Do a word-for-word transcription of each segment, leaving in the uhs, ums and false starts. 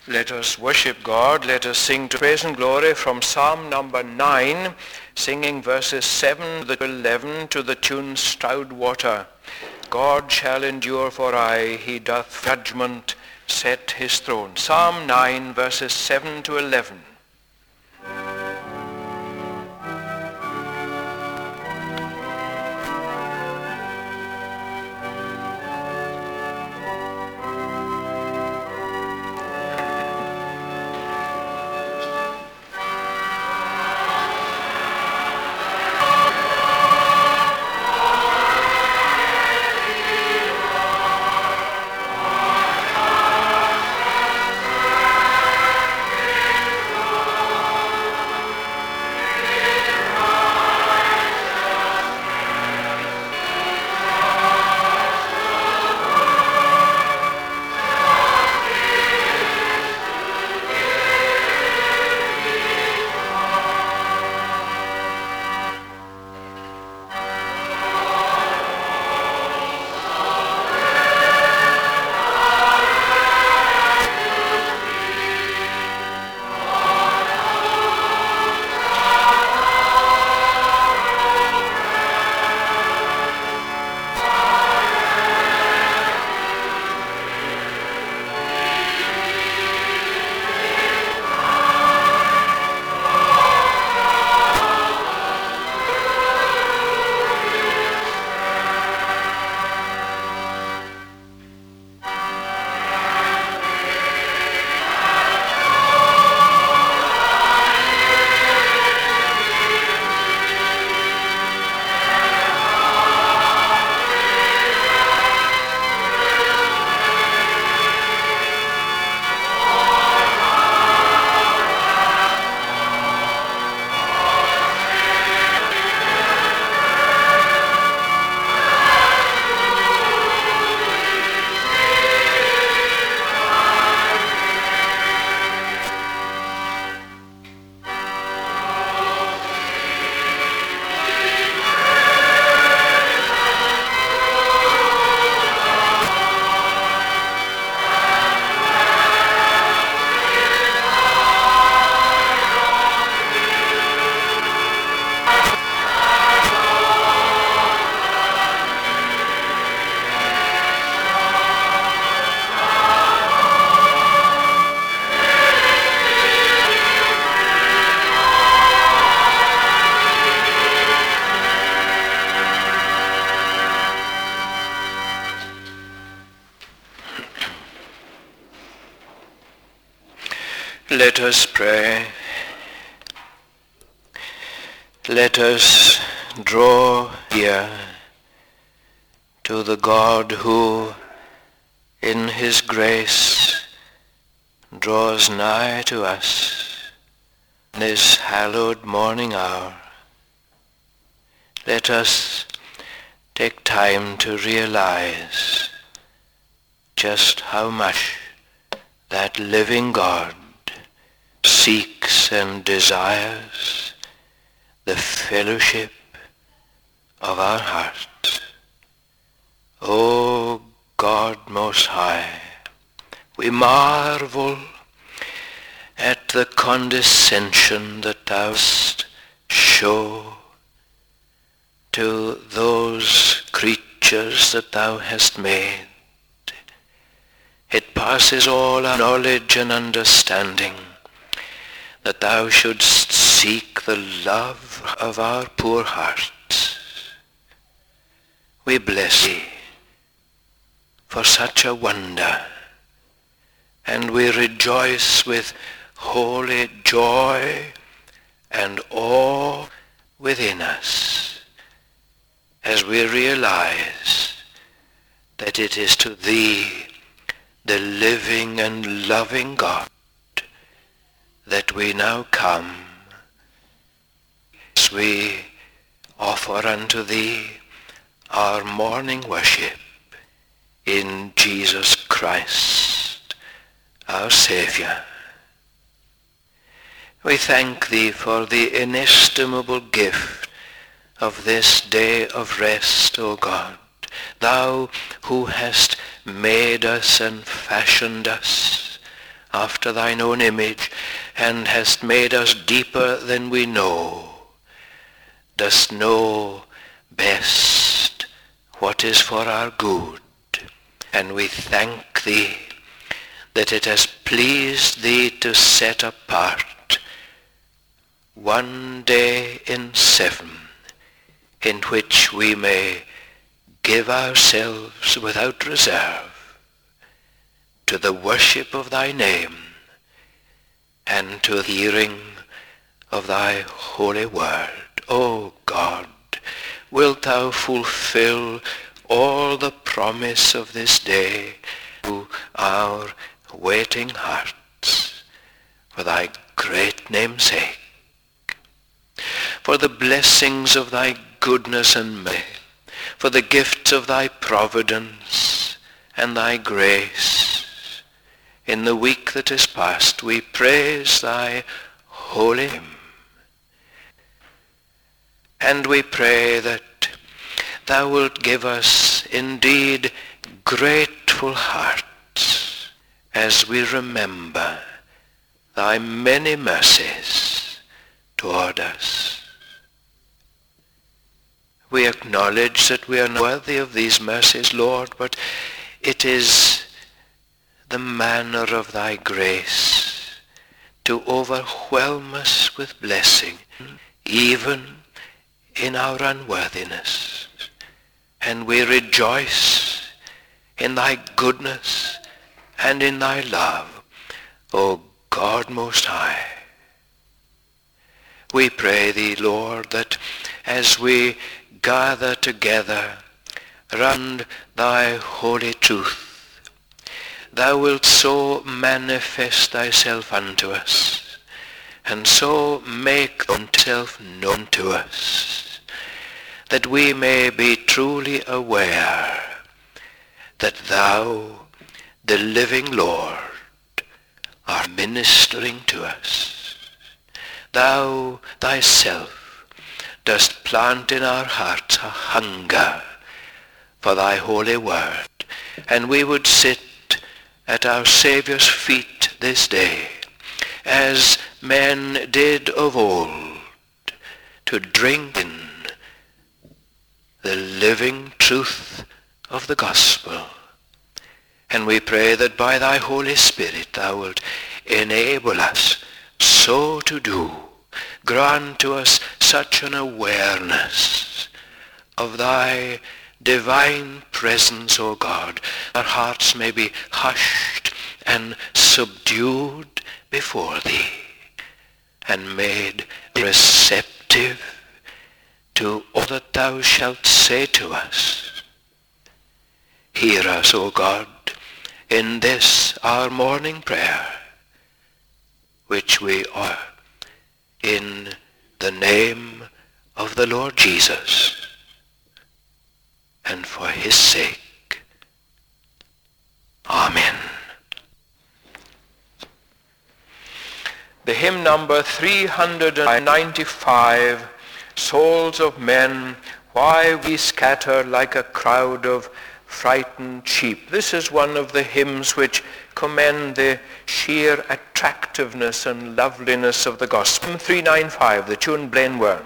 Let us worship God. Let us sing to praise and glory from Psalm number nine, singing verses seven to eleven to the tune Stroud Water. God shall endure for aye, he doth judgment set his throne. Psalm nine, verses seven to eleven. Let us pray. Let us draw near to the God who in his grace draws nigh to us in this hallowed morning hour. Let us take time to realize just how much that living God seeks and desires the fellowship of our hearts. O God Most High, we marvel at the condescension that thou dost show to those creatures that thou hast made. It passes all our knowledge and understanding that thou shouldst seek the love of our poor hearts. We bless thee for such a wonder, and we rejoice with holy joy and awe within us as we realize that it is to thee, the living and loving God, that we now come, as we offer unto thee our morning worship in Jesus Christ, our Savior. We thank thee for the inestimable gift of this day of rest, O God, thou who hast made us and fashioned us after thine own image, and hast made us deeper than we know, dost know best what is for our good. And we thank thee that it has pleased thee to set apart one day in seven in which we may give ourselves without reserve to the worship of thy name and to the hearing of thy holy word. O God, wilt thou fulfill all the promise of this day to our waiting hearts for thy great name's sake, for the blessings of thy goodness and mercy, for the gifts of thy providence and thy grace. In the week that is past, we praise thy holy name. And we pray that thou wilt give us indeed grateful hearts as we remember thy many mercies toward us. We acknowledge that we are not worthy of these mercies, Lord, but it is the manner of thy grace to overwhelm us with blessing, even in our unworthiness. And we rejoice in thy goodness and in thy love, O God Most High. We pray thee, Lord, that as we gather together round thy holy truth, thou wilt so manifest thyself unto us, and so make thyself known to us, that we may be truly aware that thou, the living Lord, art ministering to us. Thou thyself dost plant in our hearts a hunger for thy holy word, and we would sit at our Saviour's feet this day, as men did of old, to drink in the living truth of the gospel. And we pray that by thy Holy Spirit thou wilt enable us so to do. Grant to us such an awareness of thy divine presence, O God, our hearts may be hushed and subdued before thee, and made receptive to all that thou shalt say to us. Hear us, O God, in this our morning prayer, which we offer in the name of the Lord Jesus, and for his sake. Amen. The hymn number three hundred ninety-five, Souls of Men, Why We Scatter Like a Crowd of Frightened Sheep. This is one of the hymns which commend the sheer attractiveness and loveliness of the gospel. three ninety-five, the tune Blaine Wern.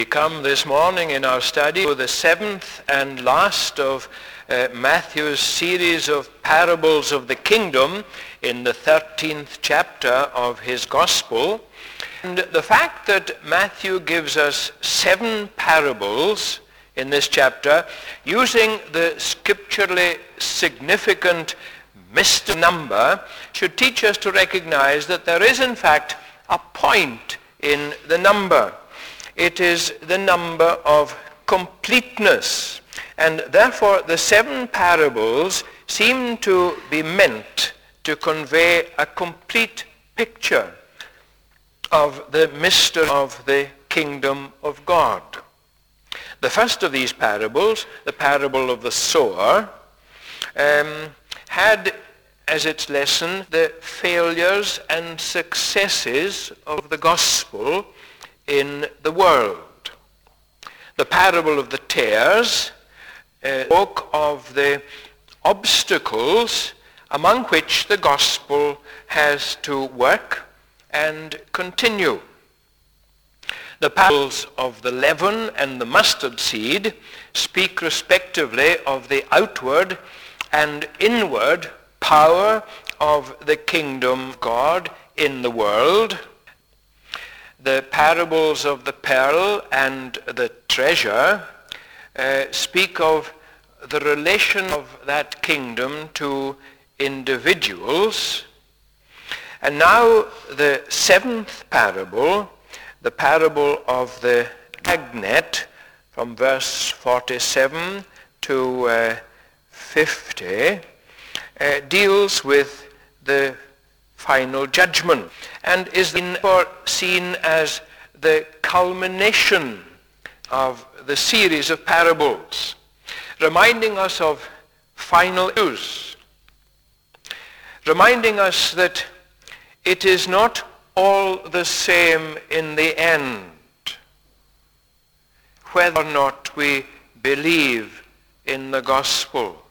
come this morning in our study to the seventh and last of uh, Matthew's series of parables of the kingdom in the thirteenth chapter of his gospel. And the fact that Matthew gives us seven parables in this chapter using the scripturally significant mystery number should teach us to recognize that there is in fact a point in the number. It is the number of completeness, and therefore the seven parables seem to be meant to convey a complete picture of the mystery of the kingdom of God. The first of these parables, the parable of the sower, um, had as its lesson the failures and successes of the gospel in the world. The parable of the tares uh, spoke of the obstacles among which the gospel has to work and continue. The parables of the leaven and the mustard seed speak respectively of the outward and inward power of the kingdom of God in the world. The parables of the pearl and the treasure uh, speak of the relation of that kingdom to individuals. And now the seventh parable, the parable of the dragnet, from verse forty-seven to uh, fifty, uh, deals with the final judgment and is therefore seen as the culmination of the series of parables, reminding us of final issues, reminding us that it is not all the same in the end whether or not we believe in the gospel.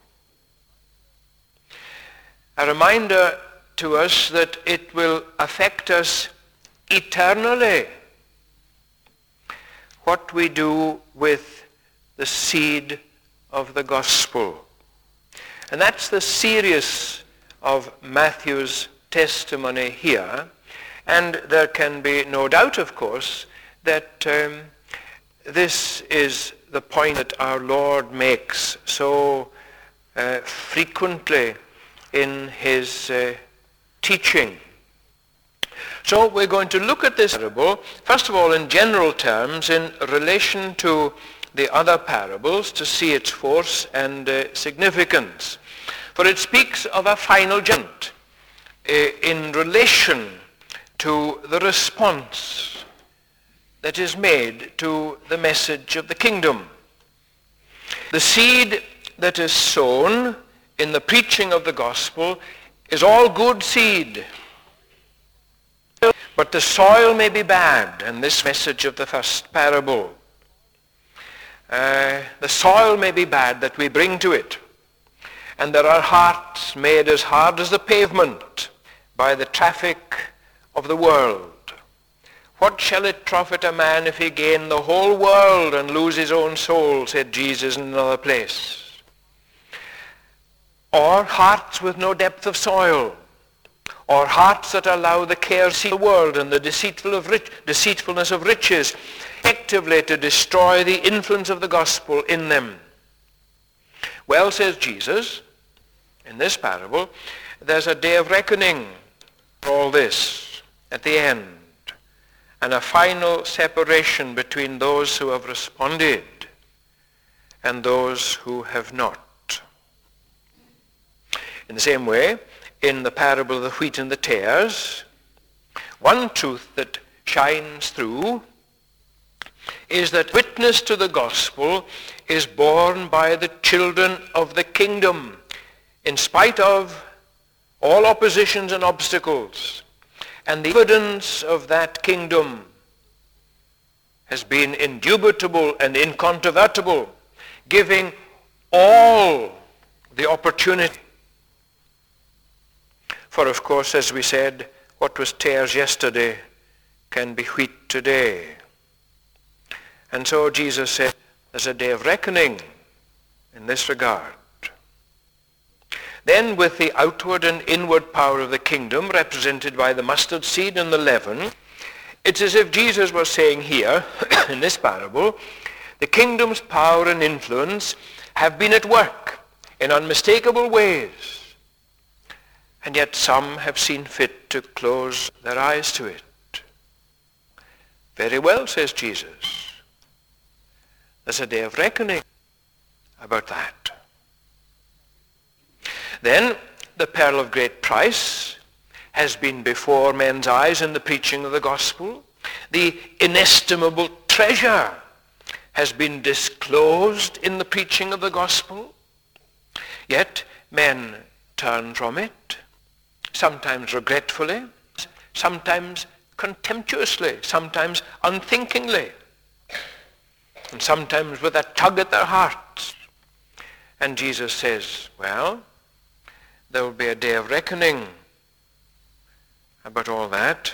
A reminder to us that it will affect us eternally what we do with the seed of the gospel. And that's the serious of Matthew's testimony here. And there can be no doubt, of course, that um, this is the point that our Lord makes so uh, frequently in his uh, teaching. So we're going to look at this parable, first of all in general terms, in relation to the other parables, to see its force and uh, significance. For it speaks of a final judgment uh, in relation to the response that is made to the message of the kingdom. The seed that is sown in the preaching of the gospel is all good seed. But the soil may be bad, and this message of the first parable. Uh, the soil may be bad that we bring to it. And there are hearts made as hard as the pavement by the traffic of the world. What shall it profit a man if he gain the whole world and lose his own soul, said Jesus in another place. Or hearts with no depth of soil, or hearts that allow the cares of the world and the deceitful of rich, deceitfulness of riches effectively to destroy the influence of the gospel in them. Well, says Jesus, in this parable, there's a day of reckoning for all this at the end, and a final separation between those who have responded and those who have not. In the same way, in the parable of the wheat and the tares, one truth that shines through is that witness to the gospel is borne by the children of the kingdom, in spite of all oppositions and obstacles. And the evidence of that kingdom has been indubitable and incontrovertible, giving all the opportunity. For of course, as we said, what was tares yesterday can be wheat today. And so Jesus said, there's a day of reckoning in this regard. Then with the outward and inward power of the kingdom, represented by the mustard seed and the leaven, it's as if Jesus was saying here, in this parable, the kingdom's power and influence have been at work in unmistakable ways, and yet some have seen fit to close their eyes to it. Very well, says Jesus. There's a day of reckoning about that. Then the pearl of great price has been before men's eyes in the preaching of the gospel. The inestimable treasure has been disclosed in the preaching of the gospel. Yet men turn from it, sometimes regretfully, sometimes contemptuously, sometimes unthinkingly, and sometimes with a tug at their hearts. And Jesus says, well, there will be a day of reckoning about all that.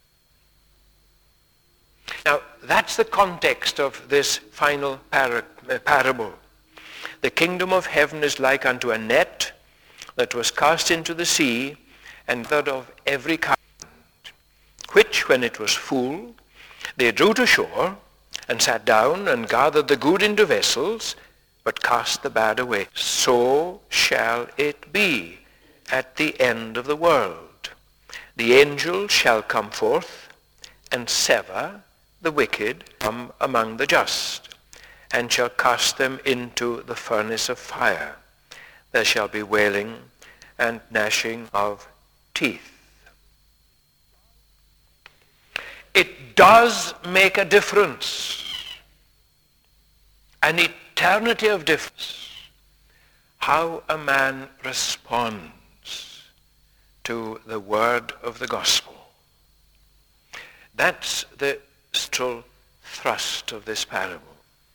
Now, that's the context of this final par- parable. The kingdom of heaven is like unto a net that was cast into the sea and gathered of every kind, which, when it was full, they drew to shore and sat down and gathered the good into vessels, but cast the bad away. So shall it be at the end of the world. The angel shall come forth and sever the wicked from among the just, and shall cast them into the furnace of fire. There shall be wailing and gnashing of teeth. It does make a difference, an eternity of difference, how a man responds to the word of the gospel. That's the central thrust of this parable.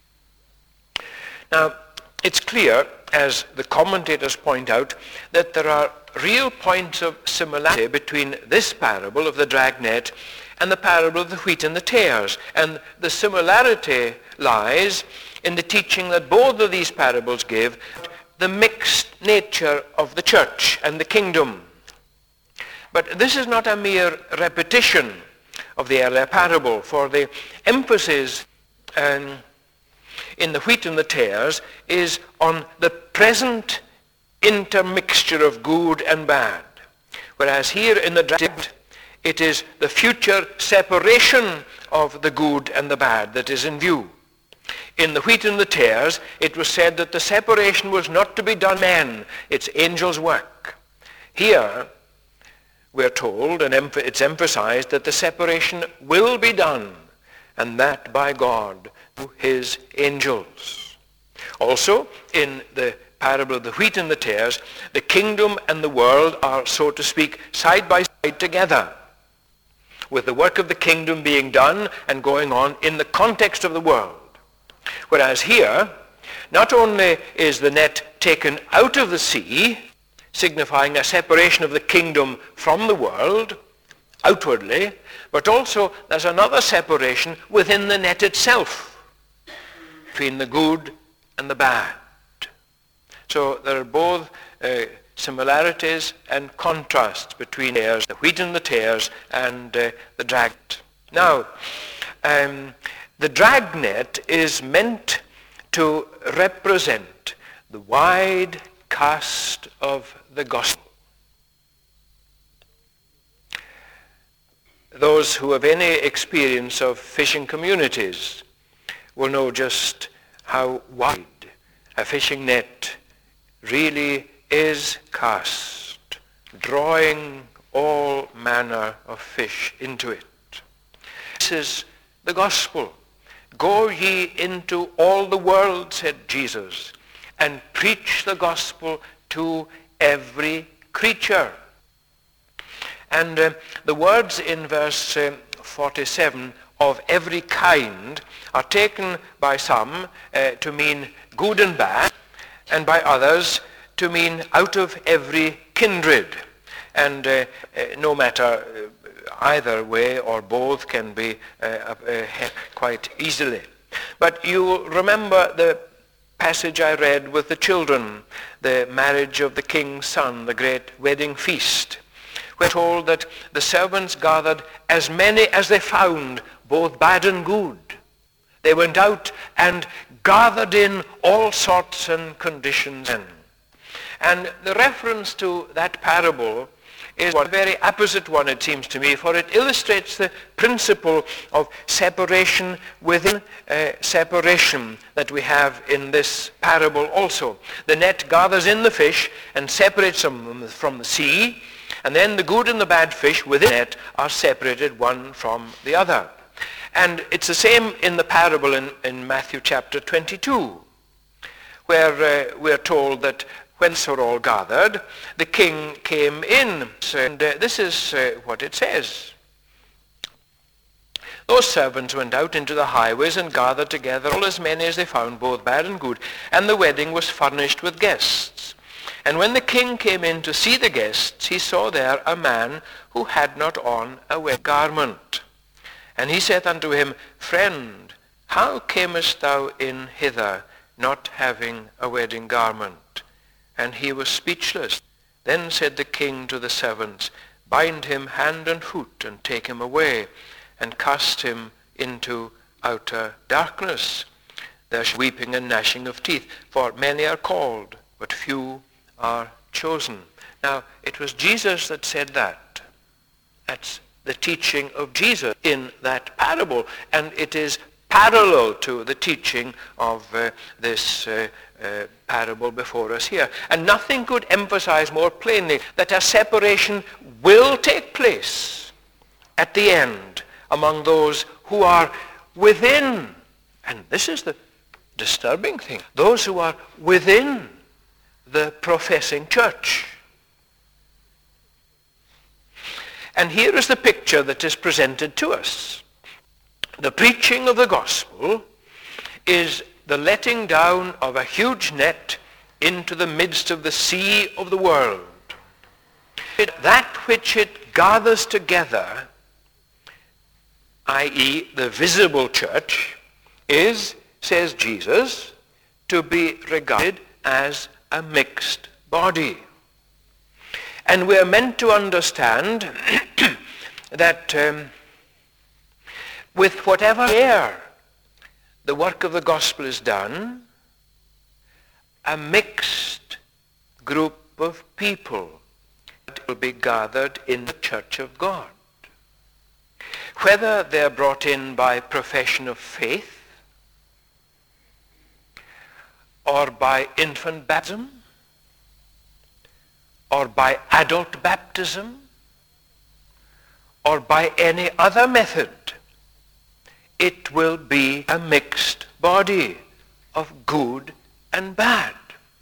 Now, it's clear, as the commentators point out, that there are real points of similarity between this parable of the dragnet and the parable of the wheat and the tares. And the similarity lies in the teaching that both of these parables give, the mixed nature of the church and the kingdom. But this is not a mere repetition of the earlier parable, for the emphasis um, in the wheat and the tares is on the present intermixture of good and bad, whereas here in the dragnet it is the future separation of the good and the bad that is in view. In the wheat and the tares, it was said that the separation was not to be done men, it's angels' work. Here, we're told, and it's emphasized, that the separation will be done, and that by God through his angels. Also, in the parable of the wheat and the tares, the kingdom and the world are, so to speak, side by side together, with the work of the kingdom being done and going on in the context of the world. Whereas here, not only is the net taken out of the sea, signifying a separation of the kingdom from the world outwardly, but also there's another separation within the net itself between the good and the bad. So there are both uh, similarities and contrasts between tares, the wheat and the tares, and uh, the dragnet. Now, um, the dragnet is meant to represent the wide cast of the gospel. Those who have any experience of fishing communities will know just how wide a fishing net really is cast, drawing all manner of fish into it. This is the gospel. Go ye into all the world, said Jesus, and preach the gospel to every creature. And uh, the words in verse uh, forty-seven, of every kind, are taken by some uh, to mean good and bad, and by others to mean out of every kindred. And uh, uh, no matter uh, either way or both can be uh, uh, quite easily. But you remember the passage I read with the children, the marriage of the king's son, the great wedding feast. We're told that the servants gathered as many as they found, both bad and good. They went out and gathered in all sorts and conditions. And the reference to that parable is a very apposite one, it seems to me, for it illustrates the principle of separation within uh, separation that we have in this parable also. The net gathers in the fish and separates them from the sea, and then the good and the bad fish within the net are separated one from the other. And it's the same in the parable in, in Matthew chapter twenty-two, where uh, we're told that when they were all gathered, the king came in. And uh, this is uh, what it says. Those servants went out into the highways and gathered together all as many as they found, both bad and good. And the wedding was furnished with guests. And when the king came in to see the guests, he saw there a man who had not on a wedding garment. And he said unto him, Friend, how camest thou in hither, not having a wedding garment? And he was speechless. Then said the king to the servants, Bind him hand and foot, and take him away, and cast him into outer darkness. There shall be weeping and gnashing of teeth, for many are called, but few are chosen. Now, it was Jesus that said that. That's the teaching of Jesus in that parable, and it is parallel to the teaching of uh, this uh, uh, parable before us here. And nothing could emphasize more plainly that a separation will take place at the end among those who are within. And this is the disturbing thing. Those who are within the professing church. And here is the picture that is presented to us. The preaching of the gospel is the letting down of a huge net into the midst of the sea of the world. That which it gathers together, that is the visible church, is, says Jesus, to be regarded as a mixed body. And we are meant to understand that um, with whatever care the work of the gospel is done, a mixed group of people will be gathered in the church of God. Whether they are brought in by profession of faith, or by infant baptism, or by adult baptism, or by any other method, it will be a mixed body of good and bad.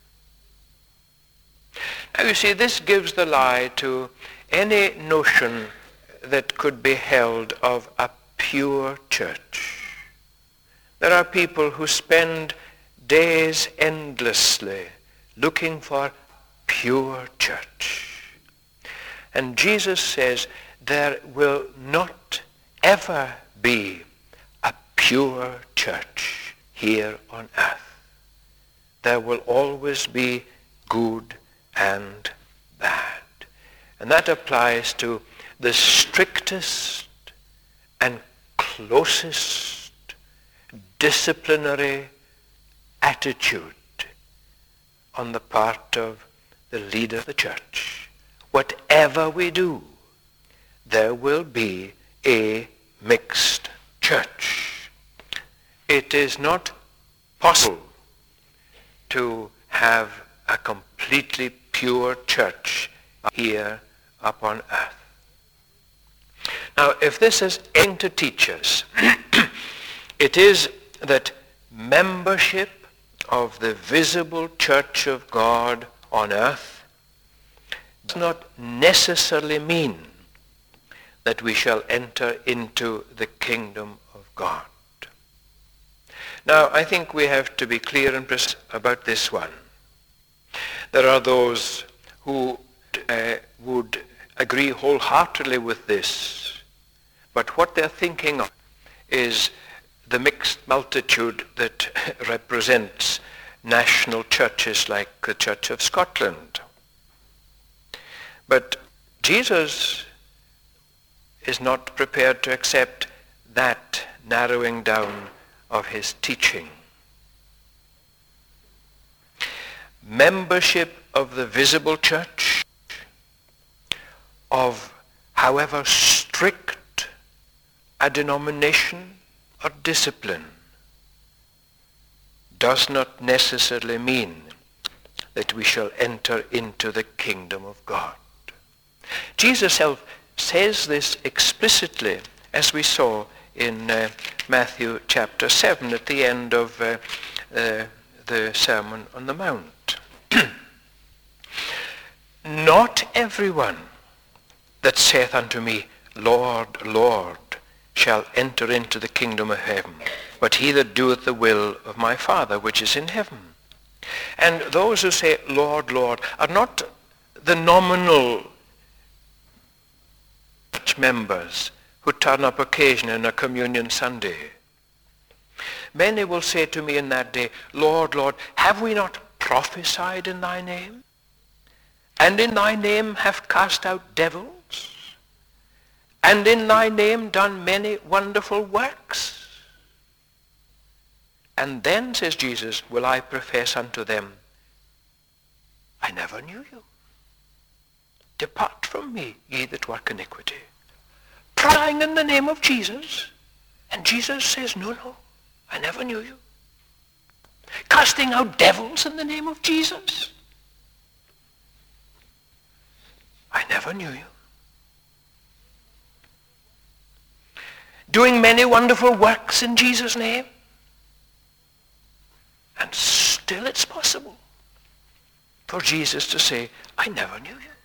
Now you see, this gives the lie to any notion that could be held of a pure church. There are people who spend days endlessly looking for pure church. And Jesus says there will not ever be a pure church here on earth. There will always be good and bad. And that applies to the strictest and closest disciplinary attitude on the part of the leader of the church. Whatever we do, there will be a mixed church. It is not possible to have a completely pure church here upon earth. Now, if this is anything to teach us, it is that membership of the visible church of God on earth does not necessarily mean that we shall enter into the kingdom of God. Now, I think we have to be clear and precise about this one. There are those who uh, would agree wholeheartedly with this, but what they're thinking of is the mixed multitude that represents national churches like the Church of Scotland. But Jesus is not prepared to accept that narrowing down of his teaching. Membership of the visible church, of however strict a denomination or discipline, does not necessarily mean that we shall enter into the kingdom of God. Jesus himself says this explicitly, as we saw in uh, Matthew chapter seven at the end of uh, uh, the Sermon on the Mount. Not everyone that saith unto me, Lord, Lord, shall enter into the kingdom of heaven, but he that doeth the will of my Father which is in heaven. And those who say, Lord, Lord, are not the nominal church members who turn up occasionally on a communion Sunday. Many will say to me in that day, Lord, Lord, have we not prophesied in thy name? And in thy name have cast out devils? And in thy name done many wonderful works? And then, says Jesus, will I profess unto them, I never knew you. Depart from me, ye that work iniquity. Praying in the name of Jesus. And Jesus says, no, no, I never knew you. Casting out devils in the name of Jesus. I never knew you. Doing many wonderful works in Jesus' name. And still it's possible for Jesus to say, I never knew you.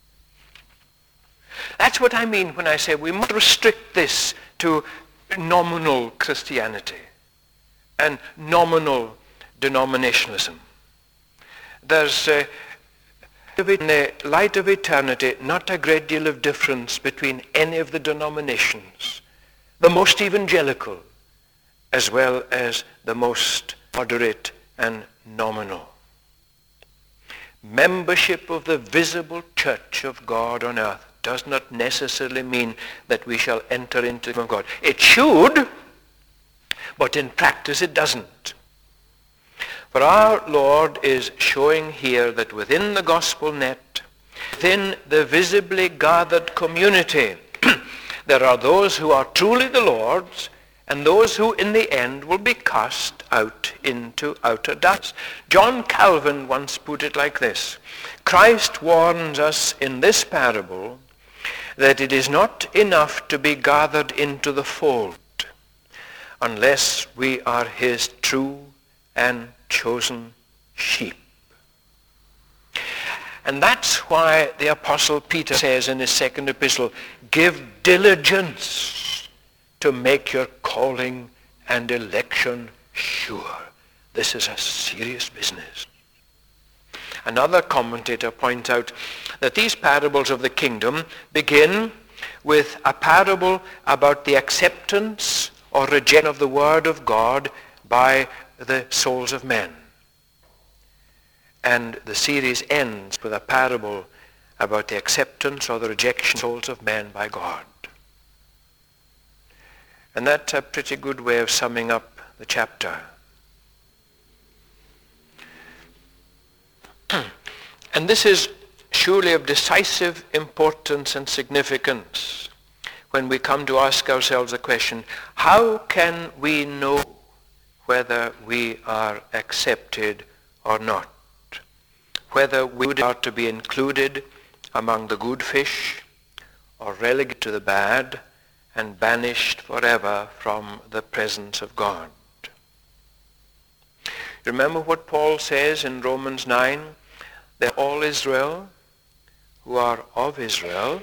That's what I mean when I say we must restrict this to nominal Christianity and nominal denominationalism. There's, uh, in the light of eternity, not a great deal of difference between any of the denominations, the most evangelical as well as the most moderate and nominal. Membership of the visible church of God on earth does not necessarily mean that we shall enter into the kingdom of God. It should, but in practice it doesn't. For our Lord is showing here that within the gospel net, within the visibly gathered community, there are those who are truly the Lord's and those who in the end will be cast out into outer darkness. John Calvin once put it like this: Christ warns us in this parable that it is not enough to be gathered into the fold unless we are his true and chosen sheep. And that's why the Apostle Peter says in his second epistle, give diligence to make your calling and election sure. This is a serious business. Another commentator points out that these parables of the kingdom begin with a parable about the acceptance or rejection of the word of God by the souls of men. And the series ends with a parable about the acceptance or the rejection of souls of men by God. And that's a pretty good way of summing up the chapter. And this is surely of decisive importance and significance when we come to ask ourselves the question, how can we know whether we are accepted or not? Whether we are to be included among the good fish or relegated to the bad and banished forever from the presence of God. Remember what Paul says in Romans nine? They're all Israel who are of Israel.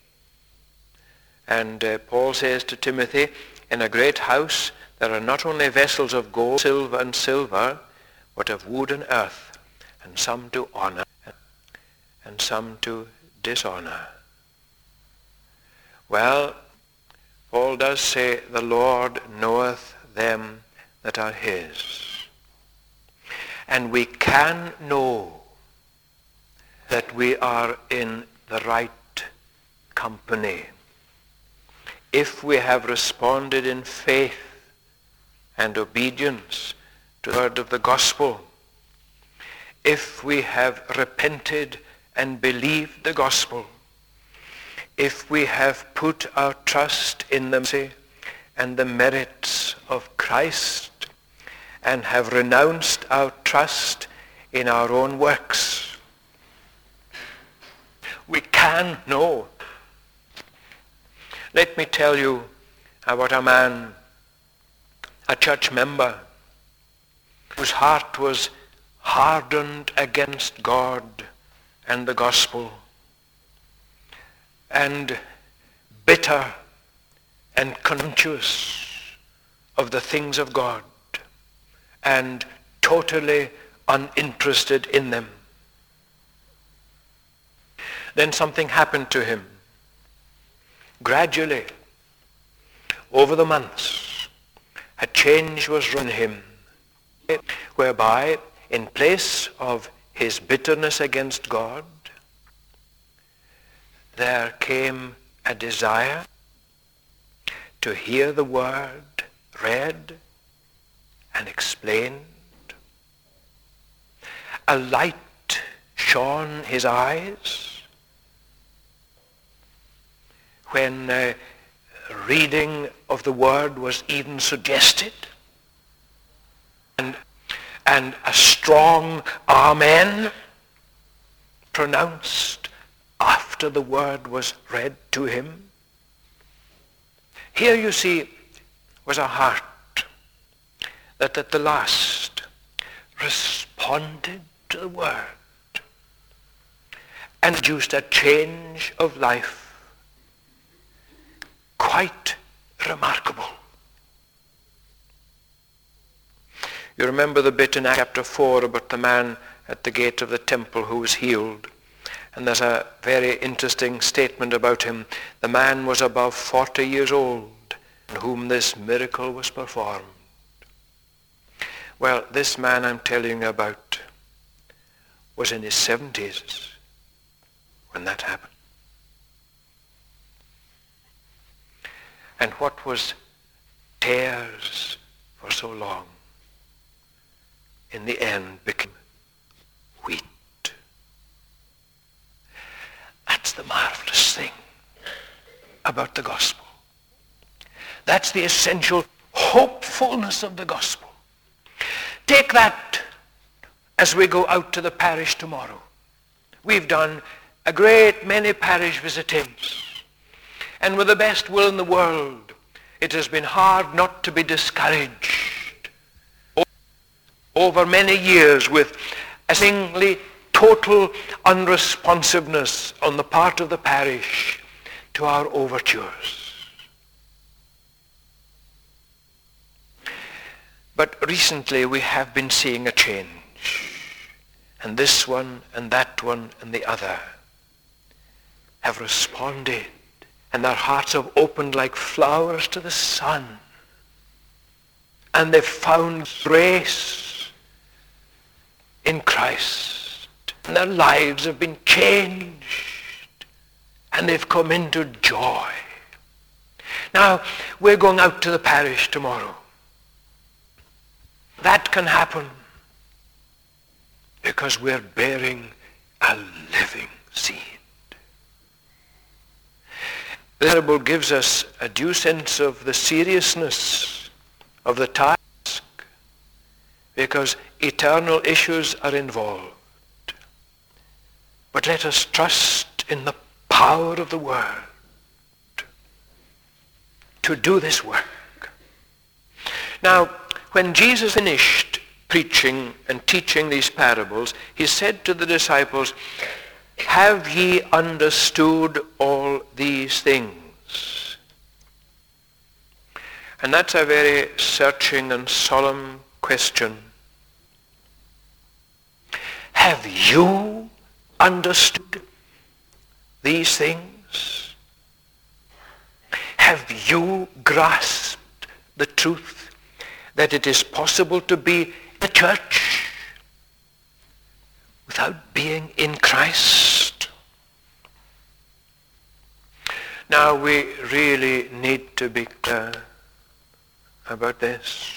And uh, Paul says to Timothy, in a great house there are not only vessels of gold, silver, and silver, but of wood and earth, and some to honor and some to dishonor. Well, Paul does say, the Lord knoweth them that are his. And we can know that we are in the right company if we have responded in faith and obedience to the word of the gospel, if we have repented and believed the gospel, if we have put our trust in the mercy and the merits of Christ and have renounced our trust in our own works, we can know. Let me tell you about a man, a church member, whose heart was hardened against God and the gospel, and bitter and contemptuous of the things of God, and totally uninterested in them. Then something happened to him. Gradually, over the months, a change was run in him, whereby in place of his bitterness against God, there came a desire to hear the word read and explained. A light shone his eyes when uh, reading of the word was even suggested, and, and a strong amen pronounced after the word was read to him. Here, you see, was a heart that at the last responded to the word and produced a change of life quite remarkable. You remember the bit in Acts chapter four about the man at the gate of the temple who was healed. And there's a very interesting statement about him. The man was above forty years old on whom this miracle was performed. Well, this man I'm telling you about was in his seventies when that happened. And what was tears for so long, in the end became wheat. That's the marvelous thing about the gospel. That's the essential hopefulness of the gospel. Take that as we go out to the parish tomorrow. We've done a great many parish visitations. And with the best will in the world, it has been hard not to be discouraged over many years with a seemingly total unresponsiveness on the part of the parish to our overtures. But recently we have been seeing a change, and this one and that one and the other have responded, and their hearts have opened like flowers to the sun, and they've found grace in Christ, and their lives have been changed, and they've come into joy. Now, we're going out to the parish tomorrow. That can happen because we're bearing a living seed. The parable gives us a due sense of the seriousness of the task because eternal issues are involved. But let us trust in the power of the word to do this work. Now, when Jesus finished preaching and teaching these parables, he said to the disciples, "Have ye understood all these things?" And that's a very searching and solemn question. Have you understood these things? Have you grasped the truth that it is possible to be a church without being in Christ. Now we really need to be clear about this.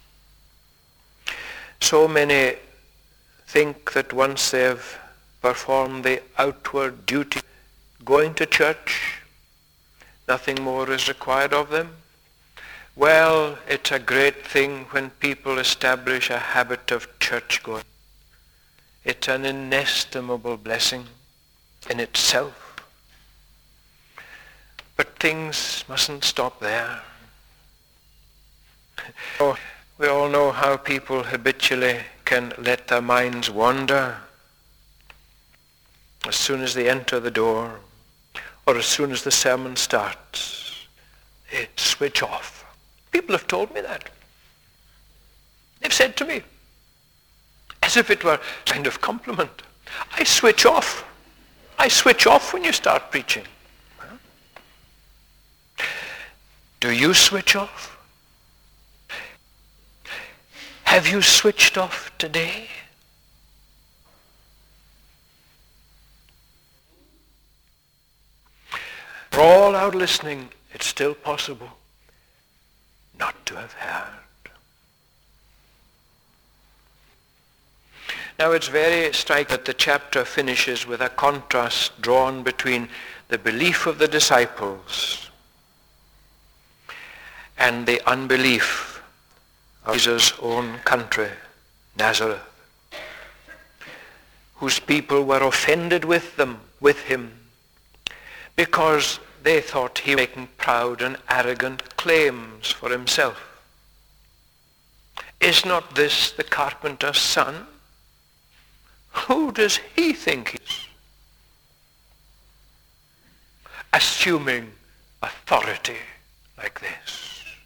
So many think that once they have performed the outward duty, going to church, nothing more is required of them. Well, it's a great thing when people establish a habit of church going. It's an inestimable blessing in itself. But things mustn't stop there. Oh, we all know how people habitually can let their minds wander as soon as they enter the door or as soon as the sermon starts. They switch off. People have told me that. They've said to me, as if it were a kind of compliment, I switch off. I switch off when you start preaching. Do you switch off? Have you switched off today? For all our listening, it's still possible not to have heard. Now it's very striking that the chapter finishes with a contrast drawn between the belief of the disciples and the unbelief of Jesus' own country, Nazareth, whose people were offended with them, with him, because they thought he was making proud and arrogant claims for himself. Is not this the carpenter's son? Who does he think he is? Assuming authority like this.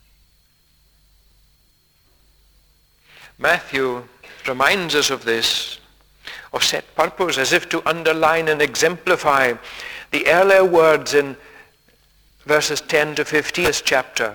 Matthew reminds us of this, of set purpose, as if to underline and exemplify the earlier words in verses ten to fifteen of this chapter.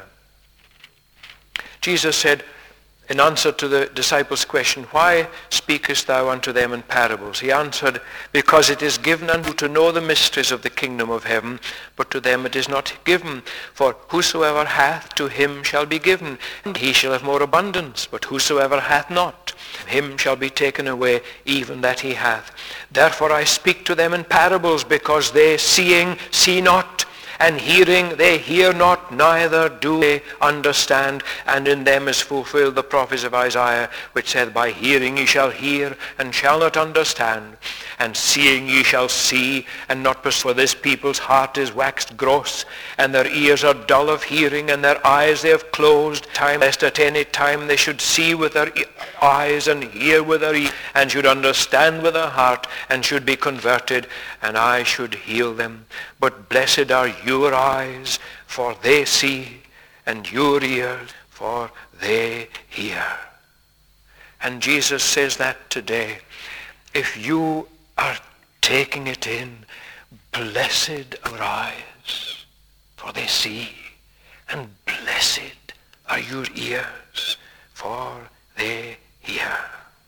Jesus said, in answer to the disciples' question, why speakest thou unto them in parables? He answered, because it is given unto you to know the mysteries of the kingdom of heaven, but to them it is not given. For whosoever hath, to him shall be given, and he shall have more abundance. But whosoever hath not, him shall be taken away even that he hath. Therefore I speak to them in parables, because they seeing see not, and hearing they hear not, neither do they understand. And in them is fulfilled the prophecy of Isaiah, which saith, by hearing ye shall hear, and shall not understand, and seeing ye shall see, and not perceive. For this people's heart is waxed gross, and their ears are dull of hearing, and their eyes they have closed, time lest at any time they should see with their eyes, and hear with their ears, and should understand with their heart, and should be converted, and I should heal them. But blessed are your eyes, for they see, and your ears, for they hear. And Jesus says that today. If you are taking it in, blessed are your eyes, for they see, and blessed are your ears, for they hear.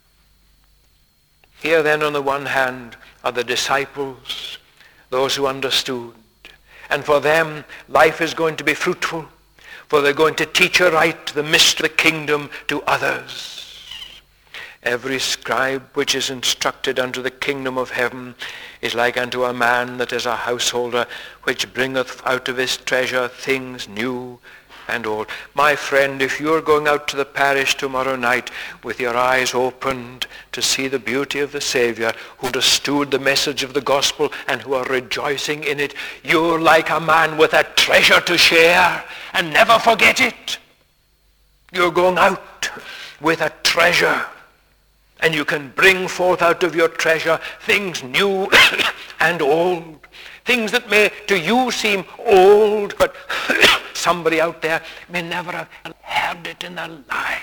Here then, on the one hand, are the disciples, those who understood. And for them, life is going to be fruitful, for they're going to teach aright the mystery of the kingdom to others. Every scribe which is instructed unto the kingdom of heaven is like unto a man that is a householder, which bringeth out of his treasure things new and old. My friend, if you're going out to the parish tomorrow night with your eyes opened to see the beauty of the Savior, who understood the message of the gospel and who are rejoicing in it, you're like a man with a treasure to share, and never forget it. You're going out with a treasure, and you can bring forth out of your treasure things new and old. Things that may to you seem old, but somebody out there may never have heard it in their lives.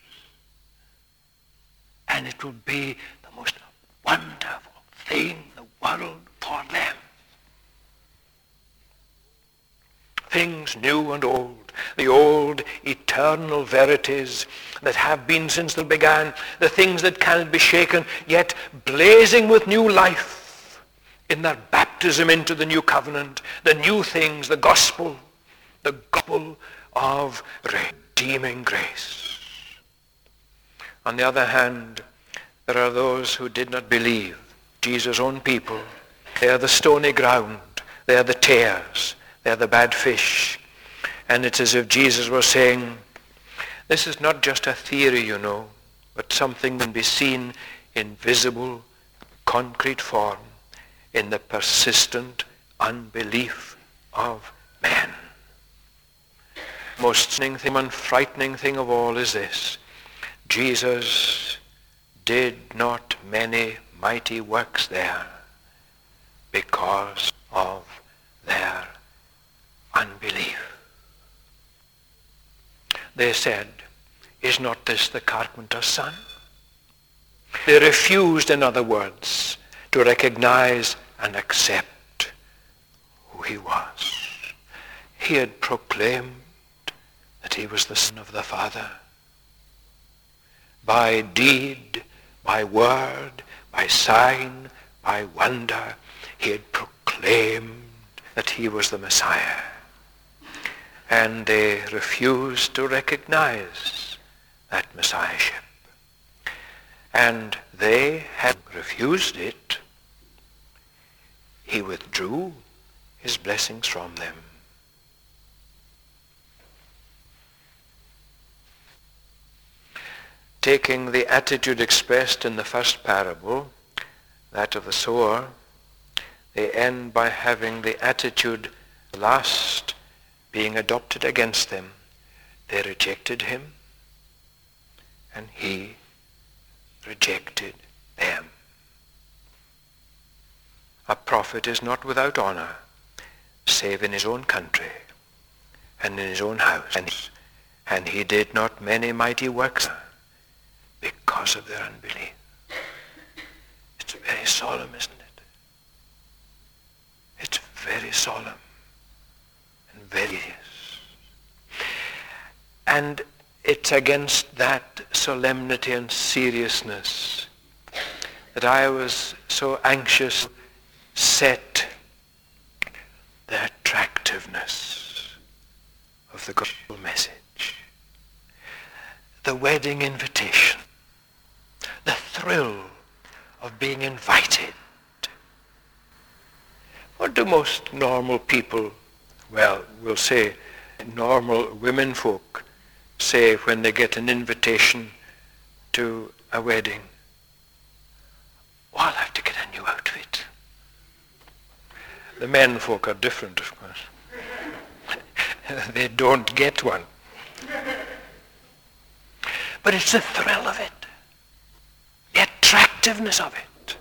And it will be the most wonderful thing in the world for them. Things new and old. the old eternal verities that have been since they began, the things that cannot be shaken, yet blazing with new life in their baptism into the new covenant, the new things, the gospel, the gospel of redeeming grace. On the other hand, there are those who did not believe, Jesus' own people. They are the stony ground, they are the tares, they are the bad fish. And it's as if Jesus was saying, this is not just a theory, you know, but something can be seen in visible, concrete form in the persistent unbelief of men. Most stunning thing and frightening thing of all is this: Jesus did not many mighty works there because of their unbelief. They said, is not this the carpenter's son? They refused, in other words, to recognize and accept who he was. He had proclaimed that he was the Son of the Father. By deed, by word, by sign, by wonder, he had proclaimed that he was the Messiah. And they refused to recognize that Messiahship. And they had refused it. He withdrew his blessings from them. Taking the attitude expressed in the first parable, that of the sower, they end by having the attitude last being adopted against them. They rejected him, and he rejected them. A prophet is not without honor, save in his own country and in his own house. And he did not many mighty works because of their unbelief. It's very solemn, isn't it? It's very solemn and very serious. And it's against that solemnity and seriousness that I was so anxious to set the attractiveness of the gospel message. The wedding invitation. The thrill of being invited. What do most normal people, well, we'll say normal women folk, say when they get an invitation to a wedding? Oh, I'll have to get a new outfit. The men folk are different, of course. They don't get one. But it's the thrill of it. The attractiveness of it.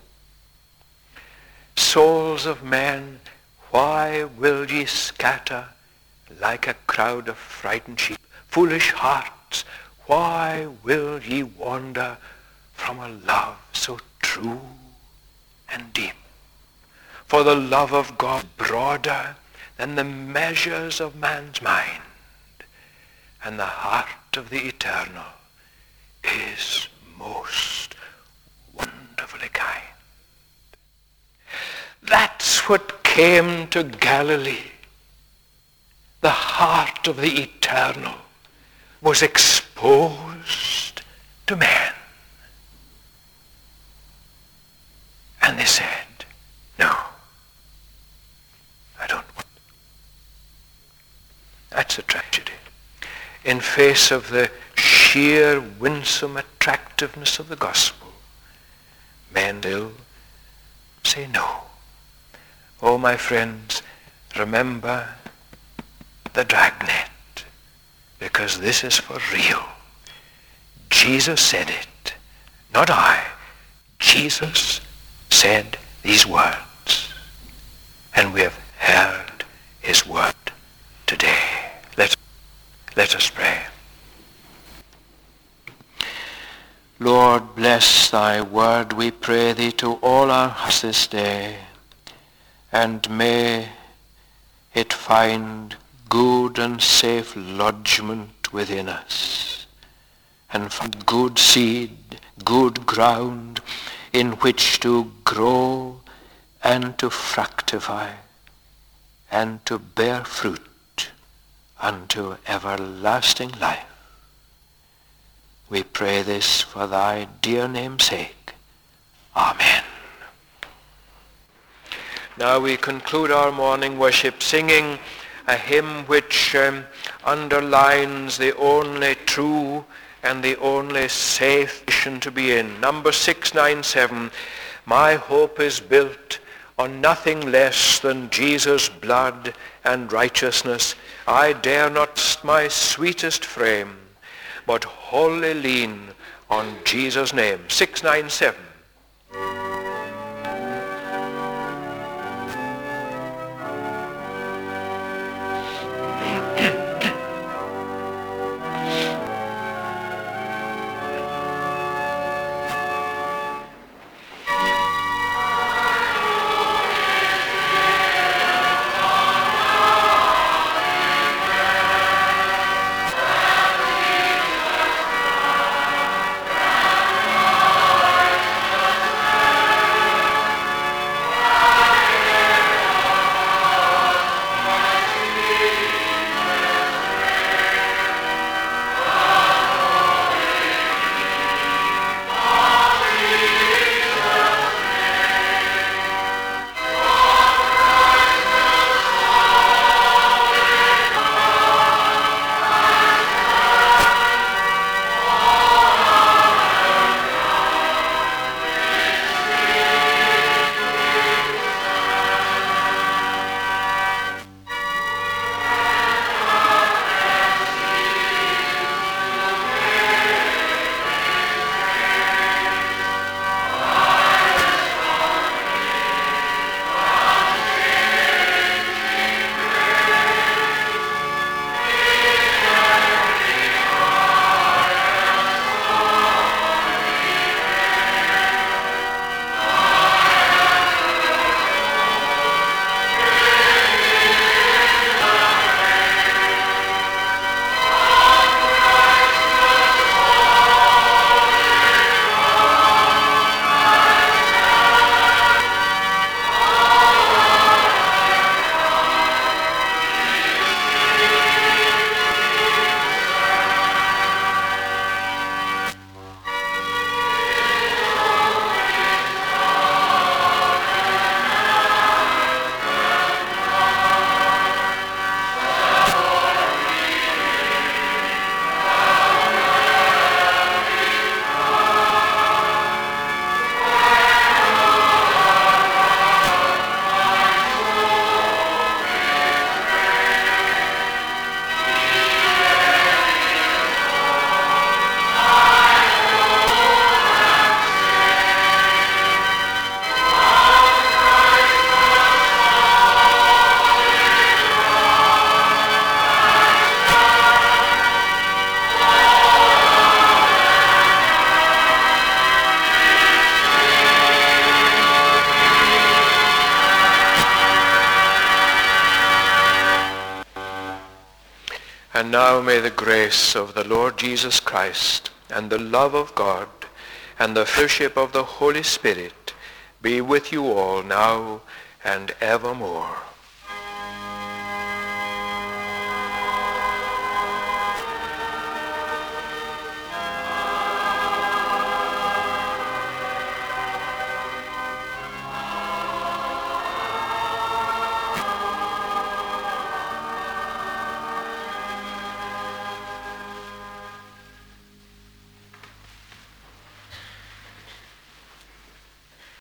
Souls of men, why will ye scatter like a crowd of frightened sheep? Foolish hearts, why will ye wander from a love so true and deep? For the love of God broader than the measures of man's mind, and the heart of the eternal is most wonderfully kind. That's what came to Galilee. The heart of the eternal was exposed to man. And they said, no, I don't want. That's a tragedy. In face of the sheer winsome attractiveness of the gospel, men will say no. Oh, my friends, remember the dragnet, because this is for real. Jesus said it, not I. Jesus said these words, and we have heard his word today. Let, let us pray. Lord, bless thy word, we pray thee, to all our hearts this day, and may it find good and safe lodgment within us, and find good seed, good ground in which to grow and to fructify and to bear fruit unto everlasting life. We pray this for thy dear name's sake. Amen. Now we conclude our morning worship singing a hymn which um, underlines the only true and the only safe position to be in. Number six ninety-seven, my hope is built on nothing less than Jesus' blood and righteousness. I dare not trust my sweetest frame, but wholly lean on Jesus' name. six ninety-seven. And now may the grace of the Lord Jesus Christ and the love of God and the fellowship of the Holy Spirit be with you all now and evermore.